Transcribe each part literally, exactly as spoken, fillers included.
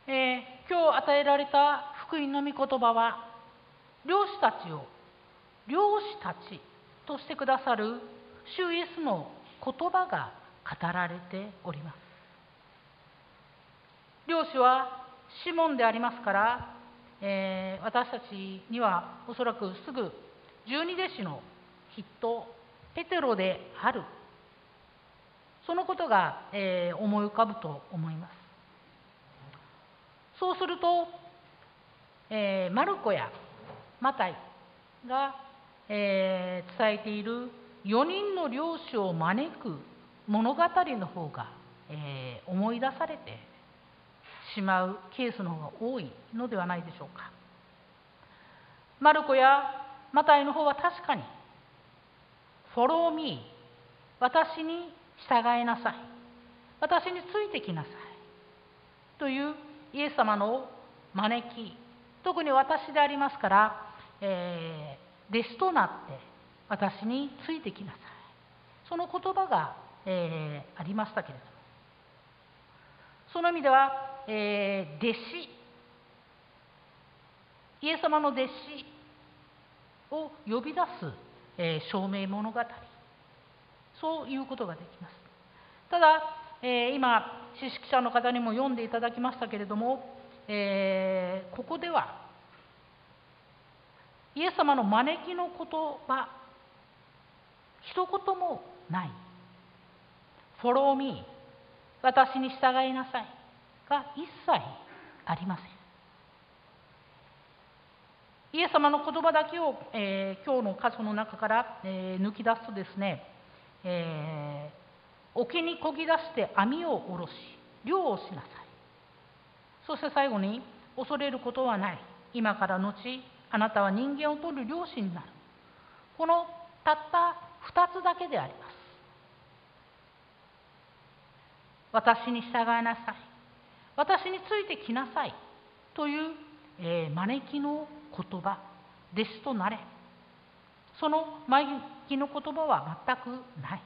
えー、今日与えられた福音の御言葉は、漁師たちを漁師たちとしてくださる主イエスの言葉が語られております。漁師はシモンでありますから、えー、私たちにはおそらくすぐ十二弟子の筆頭ペテロである、そのことが、えー、思い浮かぶと思います。そうすると、えー、マルコやマタイが、えー、伝えているよにんの漁師を招く物語の方が、えー、思い出されてしまうケースの方が多いのではないでしょうか。マルコやマタイの方は確かに Follow me、 私に従いなさい、私についてきなさいというイエス様の招き、特に私でありますから、えー、弟子となって私についてきなさい、その言葉が、えー、ありましたけれども、その意味では、えー、弟子、イエス様の弟子を呼び出す、えー、証明物語、そういうことができます。ただ、えー、今知識者の方にも読んでいただきましたけれども、えー、ここではイエス様の招きの言葉一言もない。 Follow me、 私に従いなさいが一切ありません。イエス様の言葉だけを、えー、今日の箇所の中から、えー、抜き出すとですね、えー、沖に漕ぎ出して網を下ろし漁をしなさい、そして最後に恐れることはない、今から後あなたは人間を取る漁師になる、このたった二つだけであります。私に従いなさい、私についてきなさいという、えー、招きの言葉、弟子となれ、その招きの言葉は全くない。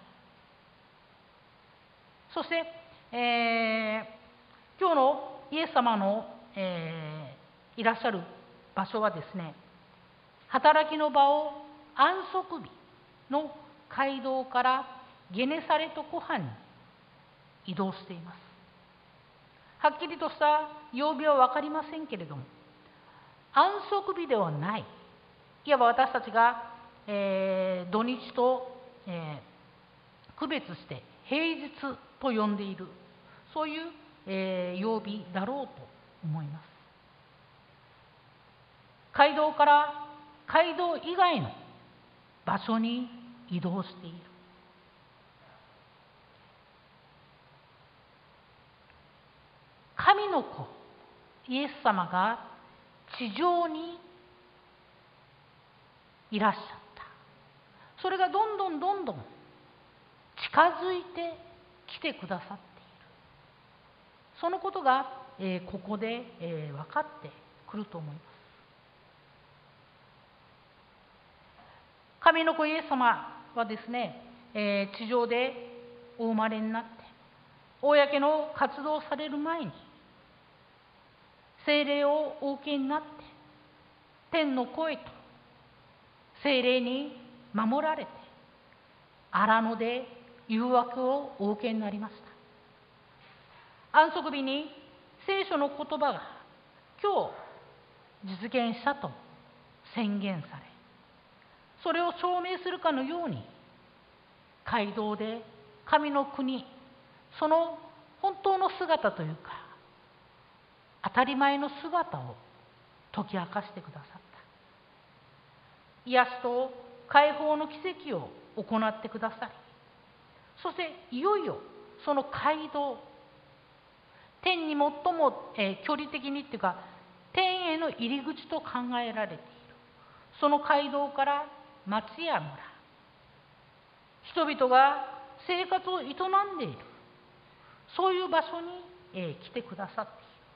そして、えー、今日のイエス様の、えー、いらっしゃる場所はですね、働きの場を安息日の街道からゲネサレト湖畔に移動しています。はっきりとした曜日は分かりませんけれども、安息日ではない、いわば私たちが、えー、土日と、えー、区別して平日と呼んでいる、そういう、えー、曜日だろうと思います。街道から街道以外の場所に移動している。神の子イエス様が地上にいらっしゃった。それがどんどんどんどん近づいてきてくださっている。そのことが、えー、ここで、えー、分かってくると思います。神の子イエス様はですね、えー、地上でお生まれになって公の活動をされる前に聖霊をお受けになって、天の声と聖霊に守られて荒野で誘惑をお受けになりました。安息日に聖書の言葉が今日実現したと宣言され、それを証明するかのように街道で神の国、その本当の姿というか当たり前の姿を解き明かしてくださった。癒しと解放の奇跡を行ってくださり、そしていよいよその街道、天に最も、えー、距離的にっていうか天への入り口と考えられているその街道から町や村、人々が生活を営んでいるそういう場所に、えー、来てくださっている。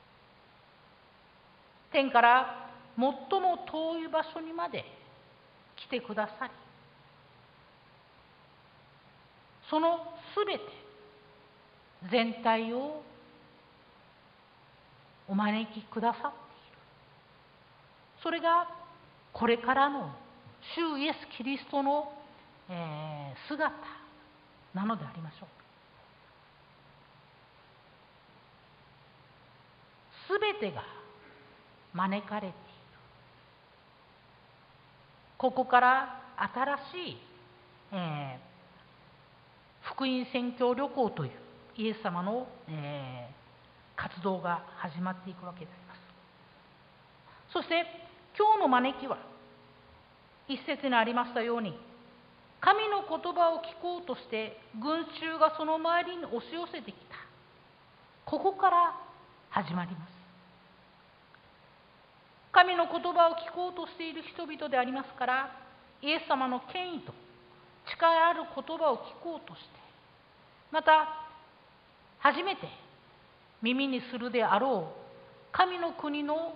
天から最も遠い場所にまで来てくださり、そのすべて全体をお招きくださっている。それがこれからの主イエス・キリストの、えー、姿なのでありましょう。すべてが招かれている。ここから新しい、えー、福音宣教旅行というイエス様の、えー、活動が始まっていくわけであります。そして今日の招きは一節にありましたように、神の言葉を聞こうとして群衆がその周りに押し寄せてきた。ここから始まります。神の言葉を聞こうとしている人々でありますから、イエス様の権威と力ある言葉を聞こうとして、また初めて耳にするであろう神の国の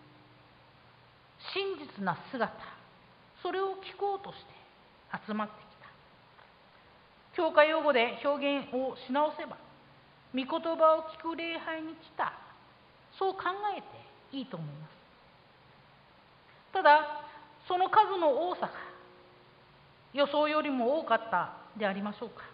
真実な姿、それを聞こうとして集まってきた。教会用語で表現をし直せば、御言葉を聞く礼拝に来た、そう考えていいと思います。ただ、その数の多さが予想よりも多かったでありましょうか。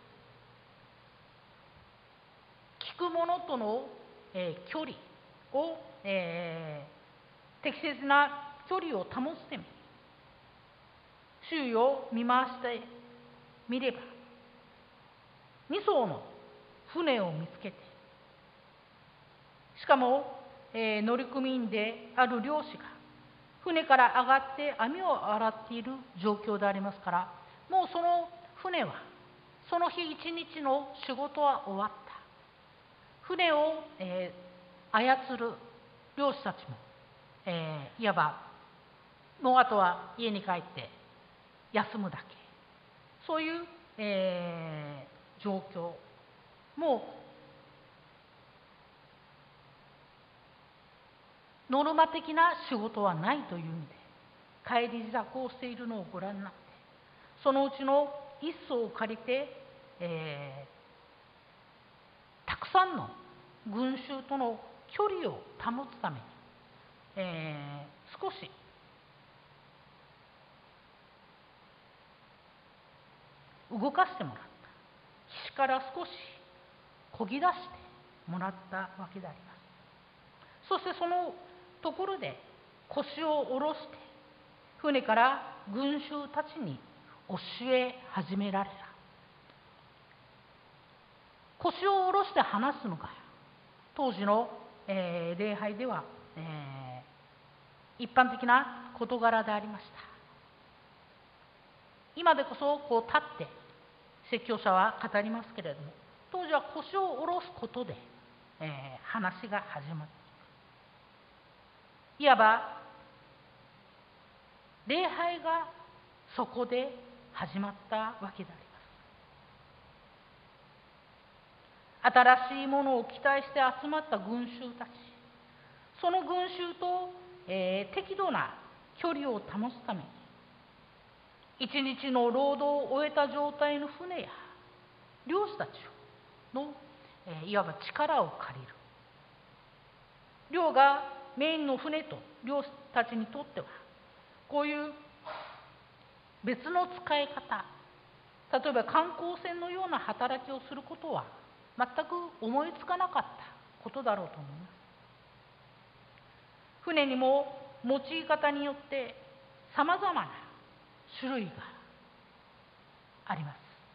聞く者との、えー、距離を、えー、適切な距離を保つために、周囲を見回してみれば、に艘の船を見つけて、しかも、えー、乗組員である漁師が船から上がって網を洗っている状況でありますから、もうその船はその日一日の仕事は終わった。船を、えー、操る漁師たちも、えー、いわばもうあとは家に帰って休むだけ、そういう、えー、状況。もうノルマ的な仕事はないという意味で帰り支度をしているのをご覧になって、そのうちの一艘を借りて、えー、たくさんの群衆との距離を保つために、えー、少し動かしてもらった。岸から少し漕ぎ出してもらったわけであります。そしてそのところで腰を下ろして船から群衆たちに教え始められた。腰を下ろして話すのが当時の、えー、礼拝では、えー、一般的な事柄でありました。今でこそこう立って説教者は語りますけれども、当時は腰を下ろすことで、えー、話が始まっている。いわば礼拝がそこで始まったわけであります。新しいものを期待して集まった群衆たち、その群衆と、えー、適度な距離を保つために、一日の労働を終えた状態の船や漁師たちの、えー、いわば力を借りる。漁がメインの船と漁師たちにとっては、こういう別の使い方、例えば観光船のような働きをすることは全く思いつかなかったことだろうと思います。船にも用い方によってさまざまな種類があります。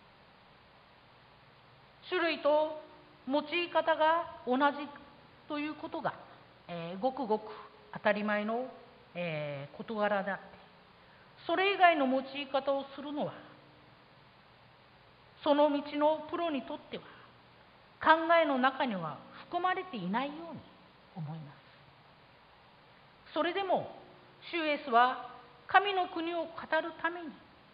種類と用い方が同じということが、えー、ごくごく当たり前の、えー、事柄であって、それ以外の用い方をするのはその道のプロにとっては考えの中には含まれていないように思います。それでも主イエスは神の国を語るために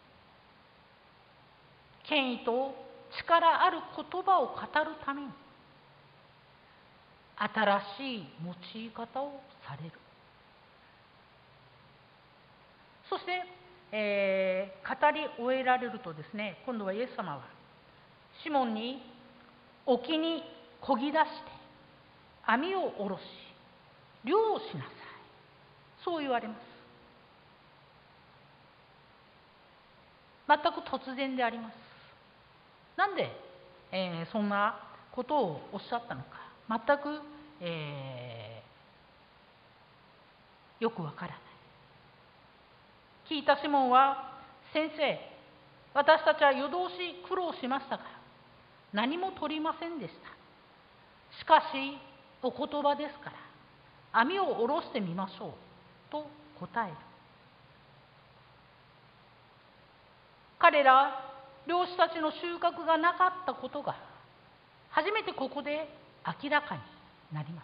権威と力ある言葉を語るために新しい用い方をされる。そして、えー、語り終えられるとですね、今度はイエス様はシモンに沖に漕ぎ出して網を下ろし、 漁をしなさい。そう言われます。全く突然であります。なんで、えーそんなことをおっしゃったのか、全く、えーよくわからない。聞いたシモンは、先生、私たちは夜通し苦労しましたが、何も取りませんでした。しかし、お言葉ですから、網を下ろしてみましょう、と答える。彼ら漁師たちの収穫がなかったことが、初めてここで明らかになります。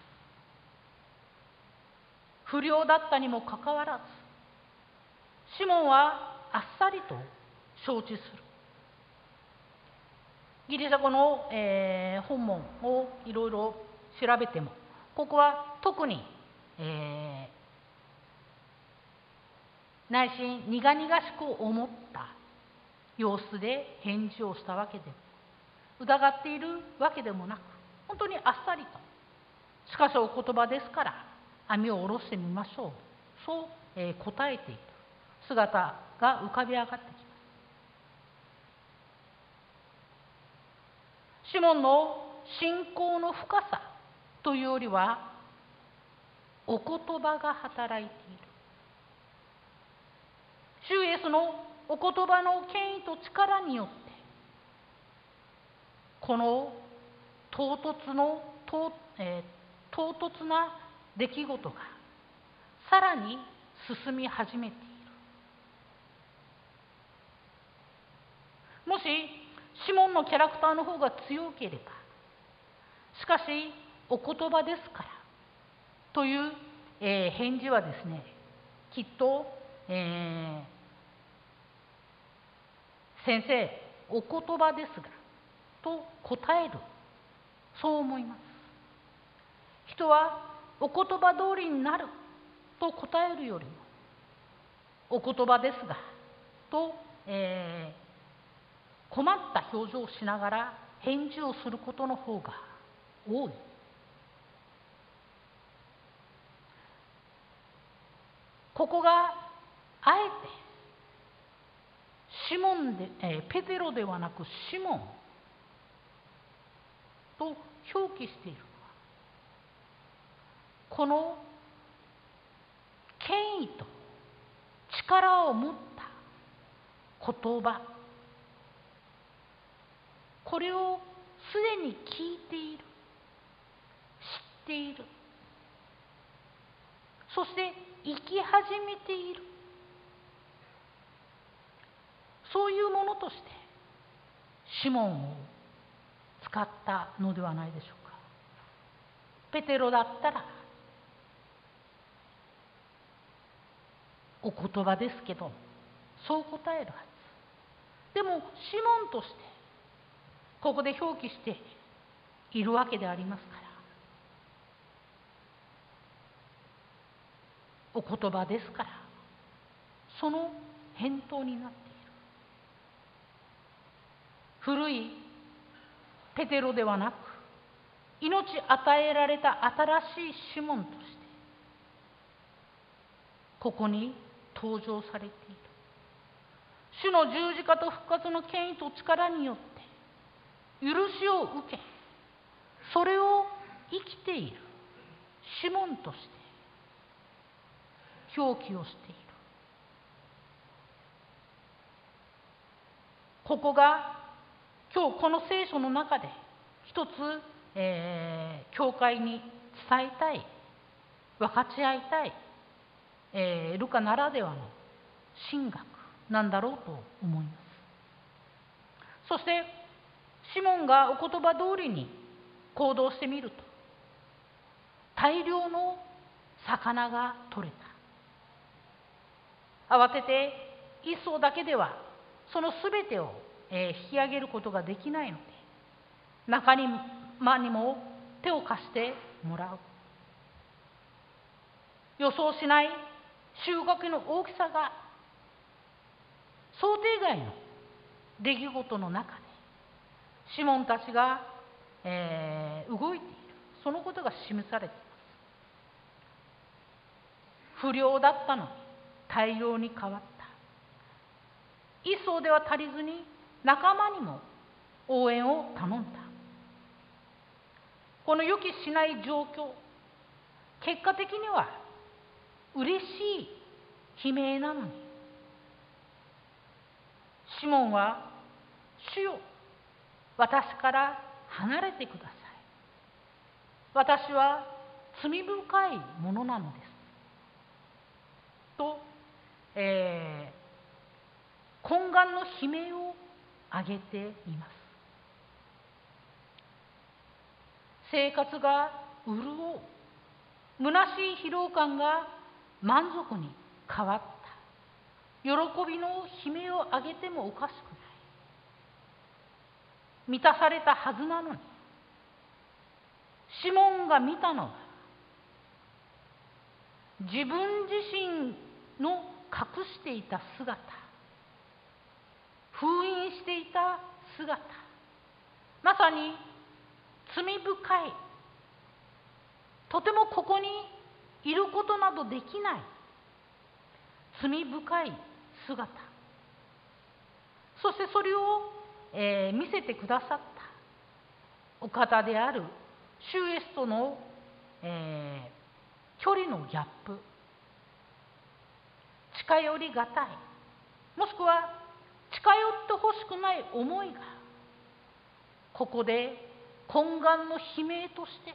不良だったにもかかわらず、シモンはあっさりと承知する。ギリシャ語の、えー本文をいろいろ調べても、ここは特に、えー内心苦々しく思った様子で返事をしたわけでも、疑っているわけでもなく、本当にあっさりと、しかしお言葉ですから網を下ろしてみましょう、そう、えー答えている姿が浮かび上がってきます。シモンの信仰の深さというよりは、お言葉が働いている。主イエスのお言葉の権威と力によって、この唐突の、唐えー唐突な出来事がさらに進み始めている。もしシモンのキャラクターの方が強ければ、しかしお言葉ですからという、えー返事はですね、きっと、えー先生、お言葉ですがと答える、そう思います。人はお言葉通りになると答えるよりも、お言葉ですがと、えー困った表情をしながら返事をすることの方が多い。ここがあえてシモンで、えーペテロではなくシモンと表記しているのは、この権威と力を持った言葉、これをすでに聞いている、知っている、そして生き始めている、そういうものとしてシモンを使ったのではないでしょうか。ペテロだったら、お言葉ですけど、そう答えるはず。でもシモンとしてここで表記しているわけでありますから、お言葉ですから、その返答になっている。古いペテロではなく、命与えられた新しいシモンとしてここに登場されている。主の十字架と復活の権威と力によって許しを受け、それを生きているシモンとして表記をしている。ここが今日この聖書の中で一つ、えー教会に伝えたい、分かち合いたい、えールカならではの神学なんだろうと思います。そしてシモンがお言葉通りに行動してみると、大量の魚が取れた。慌てて一艘だけではそのすべてを、えー引き上げることができないので、仲間にも手を貸してもらう。予想しない収穫の大きさが想定外の出来事の中でシモンたちが、えー動いている、そのことが示されています。 不良だったのに大量に変わった。一層では足りずに仲間にも応援を頼んだ。この予期しない状況、結果的には嬉しい悲鳴なのに、シモンは、主よ、私から離れてください。私は罪深いものなのです。と、えー、懇願の悲鳴を上げています。生活が潤う、虚しい疲労感が満足に変わった。喜びの悲鳴を上げてもおかしくない。満たされたはずなのに、シモンが見たのは、自分自身の隠していた姿、封印していた姿、まさに罪深い、とてもここにいることなどできない罪深い姿、そしてそれを、えー見せてくださったお方である主イエスとの、えー距離のギャップ、近寄りがたい、もしくは近寄ってほしくない思いが、ここで懇願の悲鳴として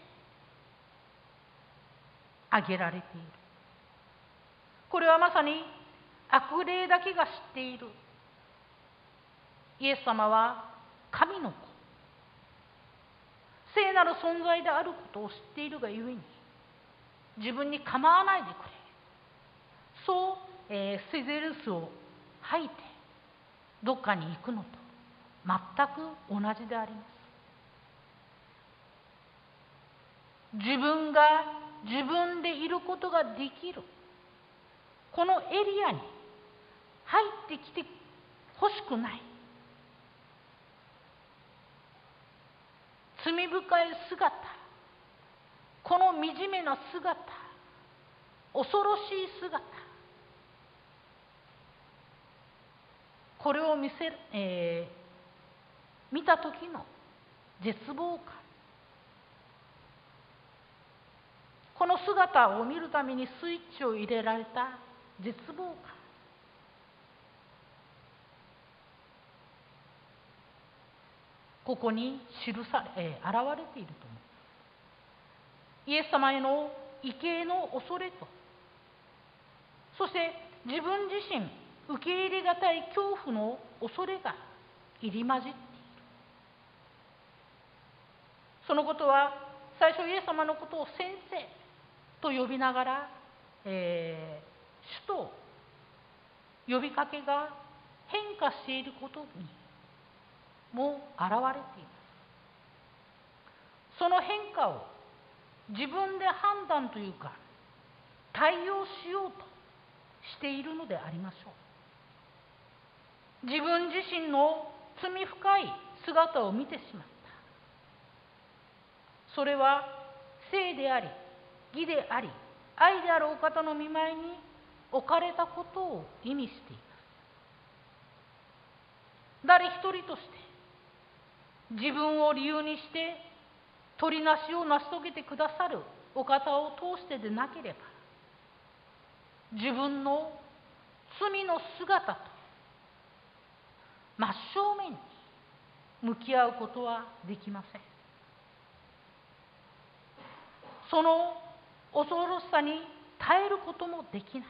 挙げられている。これはまさに悪霊だけが知っている。イエス様は神の子、聖なる存在であることを知っているがゆえに、自分に構わないでくれ、そう、えー、セゼルスを吐いてどっかに行くのと全く同じであります。自分が自分でいることができるこのエリアに入ってきてほしくない。罪深い姿、この惨めな姿、恐ろしい姿、これを見せる、えー、見た時の絶望感、この姿を見るためにスイッチを入れられた絶望感、ここに記され、えー、現れていると思う。イエス様への畏敬の恐れと、そして自分自身受け入れがたい恐怖の恐れが入り混じっている。そのことは最初イエス様のことを先生と呼びながら、えー、主と呼びかけが変化していることにも現れています。その変化を自分で判断というか対応しようとしているのでありましょう。自分自身の罪深い姿を見てしまった。それは聖であり義であり愛であるお方の御前に置かれたことを意味しています。誰一人として自分を理由にして取りなしを成し遂げてくださるお方を通してでなければ、自分の罪の姿と真正面に向き合うことはできません。その恐ろしさに耐えることもできない。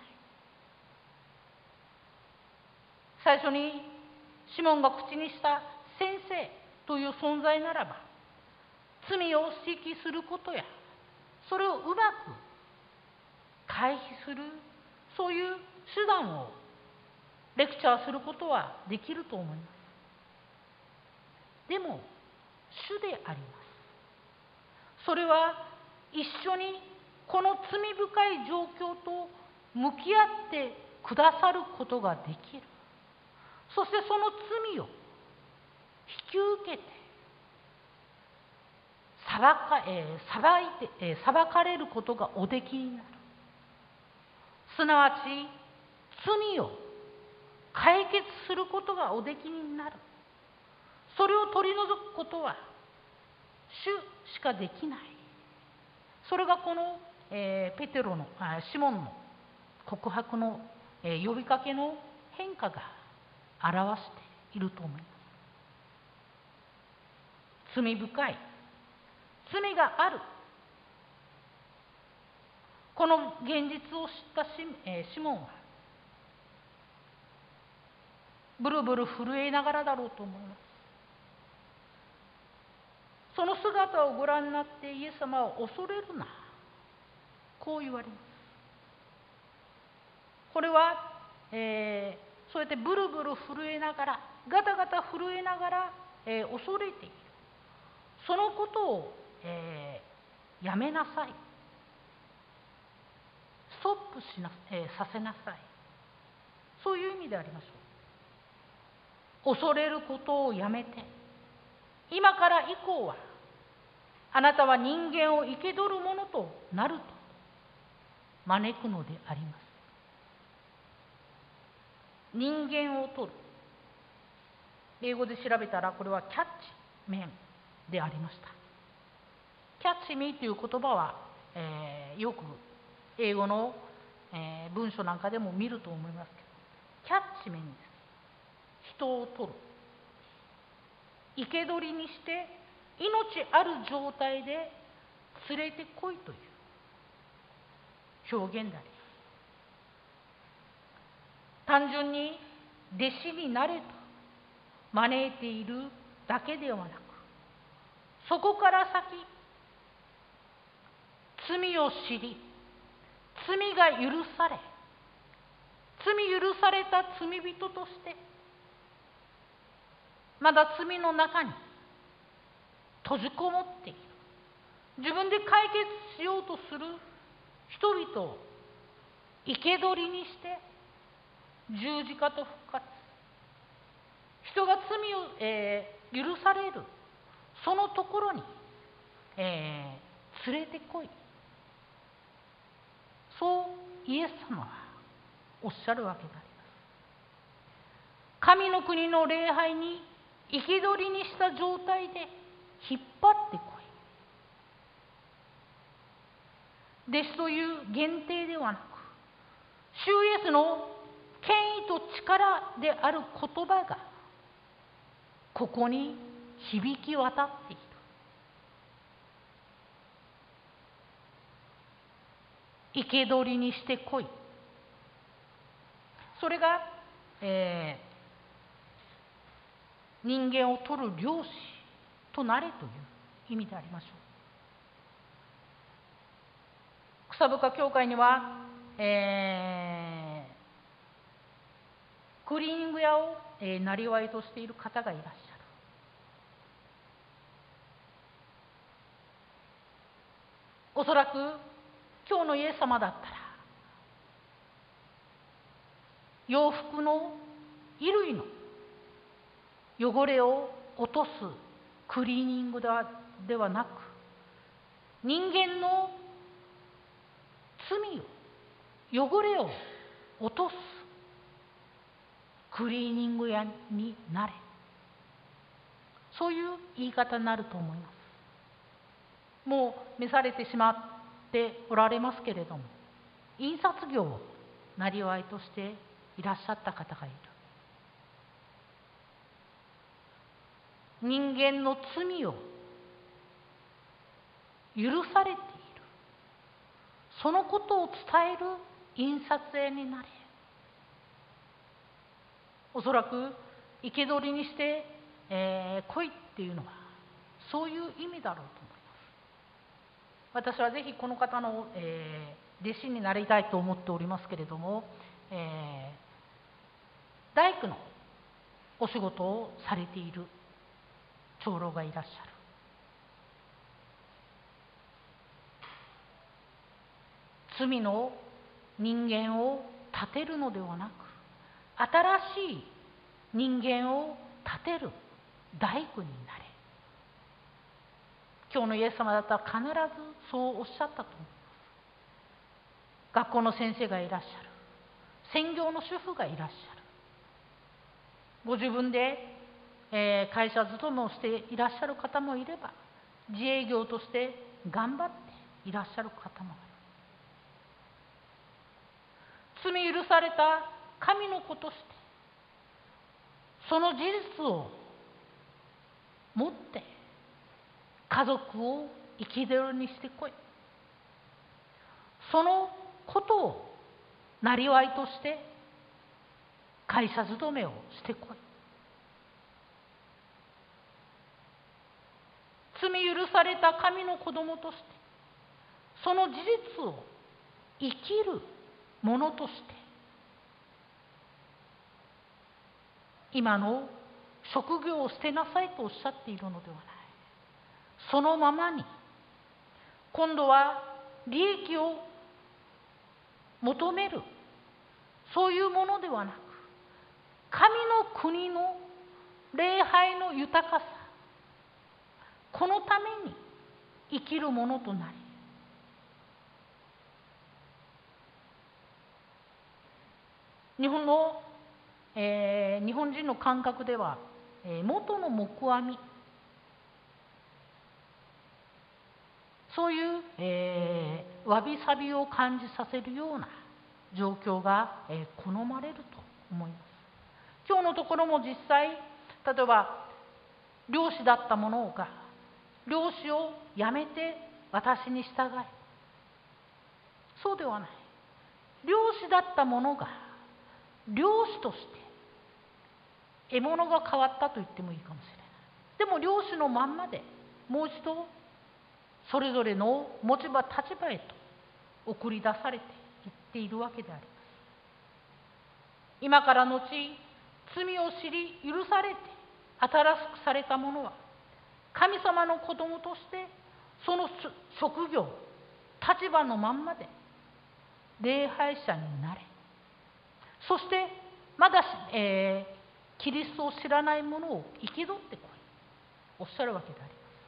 最初にシモンが口にした先生という存在ならば、罪を指摘することやそれをうまく回避する、そういう手段をレクチャーすることはできると思います。でも主であります。それは一緒にこの罪深い状況と向き合ってくださることができる。そしてその罪を引き受けて裁か、えー、裁いて、えー、裁かれることがおできになる。 すなわち罪を解決することがおできになる。それを取り除くことは主しかできない。それがこの、えー、ペテロのあシモンの告白の、えー、呼びかけの変化が表していると思います。罪深い、罪がある、この現実を知った シ,、えー、シモンはブルブル震えながらだろうと思います。その姿をご覧になってイエス様は恐れるな、こう言われます。これは、えー、そうやってブルブル震えながら、ガタガタ震えながら、えー、恐れている。そのことを、えー、やめなさい。ストップしな、えー、させなさい。そういう意味でありましょう。恐れることをやめて、今から以降はあなたは人間を生け捕るものとなると招くのであります。人間を取る。英語で調べたらこれはキャッチメンでありました。キャッチミーという言葉は、えー、よく英語の、えー、文章なんかでも見ると思いますけど、キャッチメンです。人を取る。生け捕りにして命ある状態で連れてこいという表現であります。単純に弟子になれと招いているだけではなく、そこから先、罪を知り、罪が許され、罪許された罪人としてまだ罪の中に閉じこもっている、自分で解決しようとする人々を生け捕りにして十字架と復活、人が罪を、えー、許されるそのところに、えー、連れてこい、そうイエス様はおっしゃるわけであります。神の国の礼拝に生け捕りにした状態で引っ張ってこい。弟子という限定ではなく、主イエスの権威と力である言葉がここに響き渡っている。生け捕りにしてこい。それが、えー、人間を取る漁師となれという意味でありましょう。草深教会には、えー、クリーニング屋を、えー、なりわいとしている方がいらっしゃる。おそらく今日のイエス様だったら、洋服の衣類の汚れを落とすクリーニングでは、ではなく、人間の罪を、汚れを落とすクリーニング屋になれ、そういう言い方になると思います。もう召されてしまっておられますけれども、印刷業をなりわいとしていらっしゃった方がいる。人間の罪を許されている、そのことを伝える印刷屋になれ。おそらく生け捕りにして、えー、来いっていうのはそういう意味だろうと思います。私はぜひこの方の、えー、弟子になりたいと思っておりますけれども、えー、大工のお仕事をされている長老がいらっしゃる。罪の人間を立てるのではなく、新しい人間を立てる大工になれ。今日のイエス様だったら必ずそうおっしゃったと思います。学校の先生がいらっしゃる。 専業の主婦がいらっしゃる。ご自分で、えー会社勤めをしていらっしゃる方もいれば、自営業として頑張っていらっしゃる方もいる。罪許された神の子として、その事実を持って家族を憤りにしてこい。そのことをなりわいとして会社勤めをしてこい。罪許された神の子供として、その事実を生きるものとして、今の職業を捨てなさいとおっしゃっているのではない。そのままに、今度は利益を求める、そういうものではなく、神の国の礼拝の豊かさ、このために生きるものとなり、日本の、えー日本人の感覚では、えー元の木阿弥、そういう、えーわびさびを感じさせるような状況が、えー好まれると思います。今日のところも実際、例えば漁師だった者が漁師を辞めて私に従い、そうではない。漁師だった者が漁師として獲物が変わったと言ってもいいかもしれない。でも漁師のまんまでもう一度それぞれの持ち場立場へと送り出されていっているわけであります。今から後、罪を知り許されて新しくされた者は、神様の子供としてその職業、立場のまんまで礼拝者になれ。そしてまだ、えーキリストを知らない者を憤ってこい、おっしゃるわけであります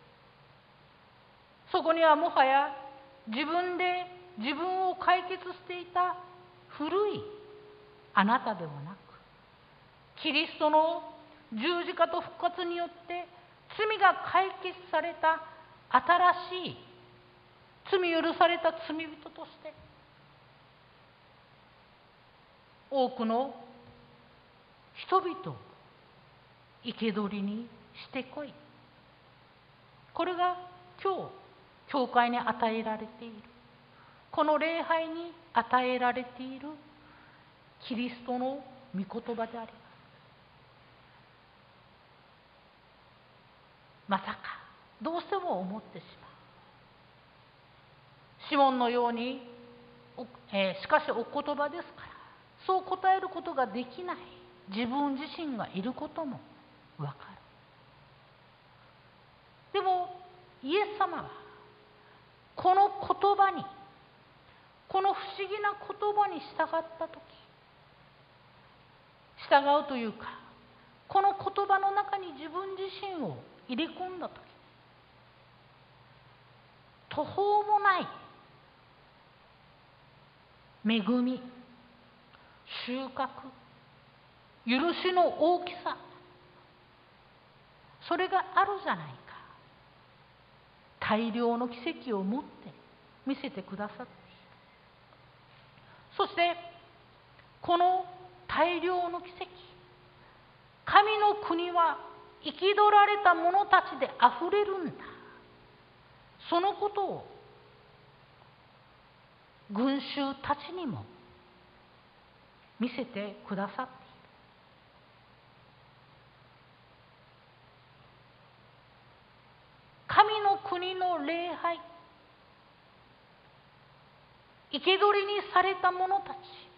。そこにはもはや自分で自分を解決していた古いあなたではなく、キリストの十字架と復活によって罪が解決された新しい罪許された罪人として多くの人々を憤りにしてこい。これが今日教会に与えられている、この礼拝に与えられているキリストの御言葉であります。まさかどうしても思ってしまう。シモンのように、えーしかしお言葉ですから、そう答えることができない自分自身がいることもわかる。でもイエス様はこの言葉に、この不思議な言葉に従ったとき、従うというか、この言葉の中に自分自身を入れ込んだとき、途方もない恵み、収穫、許しの大きさ、それがあるじゃないか。大量の奇跡を持って見せてくださっている。そしてこの大量の奇跡、神の国は生き取られた者たちであふれるんだ、そのことを群衆たちにも見せてくださっている。神の国の礼拝、生け捕りにされた者たち、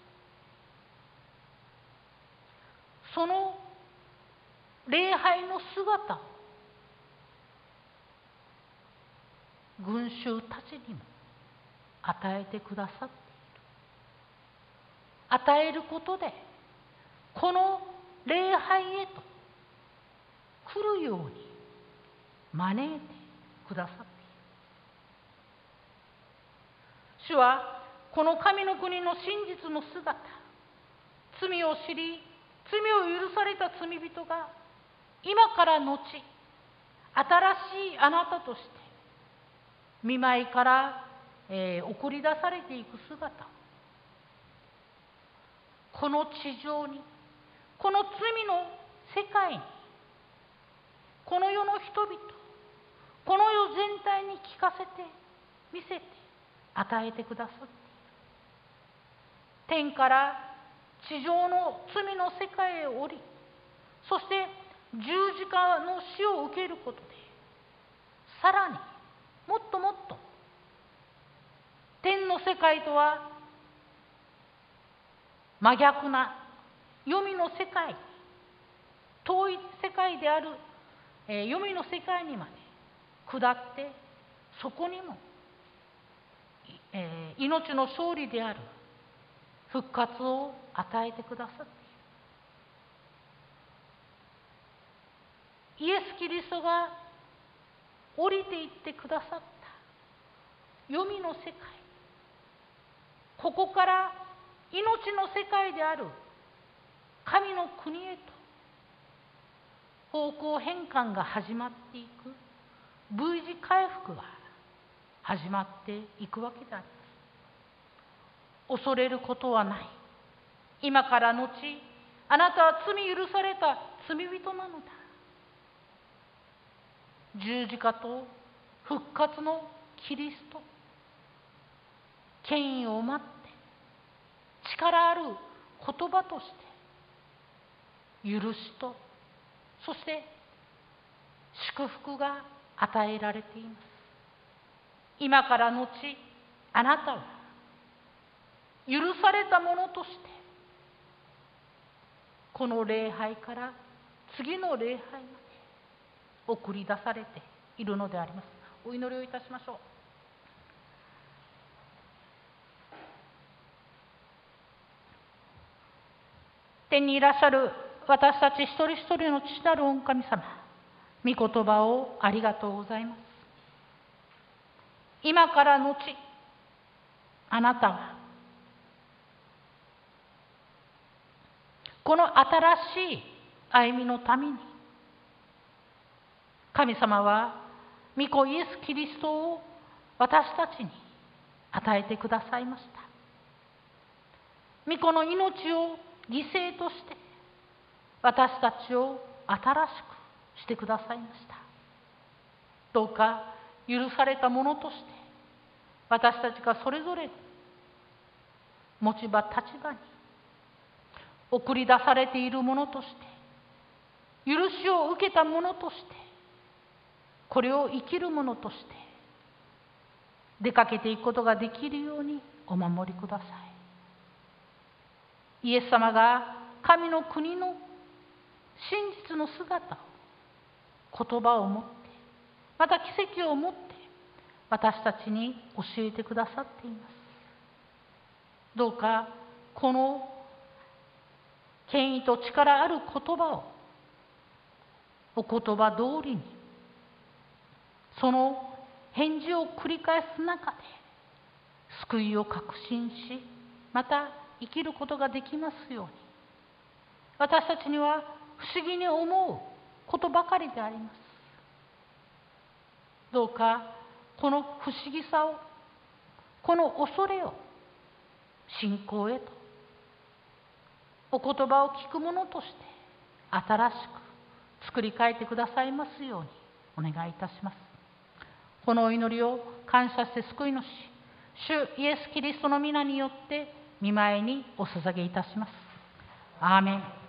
その礼拝の姿を群衆たちにも与えてくださっている。与えることでこの礼拝へと来るように招いてくださっている。主はこの神の国の真実の姿、 罪を知り、罪を許された罪人が今から後、新しいあなたとして御前から、えー、送り出されていく姿を、この地上に、この罪の世界に、この世の人々、この世全体に聞かせて、見せて、与えてくださっている。天から地上の罪の世界へ降り、そして十字架の死を受けることで、さらにもっともっと天の世界とは真逆な黄泉の世界、遠い世界である、えー、黄泉の世界にまで下って、そこにも、えー、命の勝利である復活を与えてくださっている。イエス・キリストが降りていってくださった黄泉の世界、ここから命の世界である神の国へと方向変換が始まっていく、V 字回復が始まっていくわけであります。恐れることはない。今から後、あなたは罪許された罪人なのだ。十字架と復活のキリスト、権威を待って力ある言葉として許しと、そして祝福が与えられています。今から後、あなたは許されたものとしてこの礼拝から次の礼拝まで送り出されているのであります。お祈りをいたしましょう。天にいらっしゃる私たち一人一人の父なる御神様、御言葉をありがとうございます。今から後、あなたはこの新しい歩みのために、神様は御子イエス・キリストを私たちに与えてくださいました。御子の命を犠牲として私たちを新しくしてくださいました。どうか許されたものとして私たちがそれぞれ持ち場立場に送り出されているものとして、許しを受けたものとして、これを生きるものとして出かけていくことができるようにお守りください。イエス様が神の国の真実の姿を、言葉を持って、また奇跡を持って私たちに教えてくださっています。どうかこの権威と力ある言葉をお言葉通りに、その返事を繰り返す中で救いを確信し、また生きることができますように、私たちには不思議に思うことばかりであります。どうかこの不思議さを、この恐れを信仰へと、お言葉を聞くものとして新しく作り変えてくださいますようにお願いいたします。このお祈りを感謝して救い主、主イエス・キリストの皆によって御前にお捧げいたします。アーメン。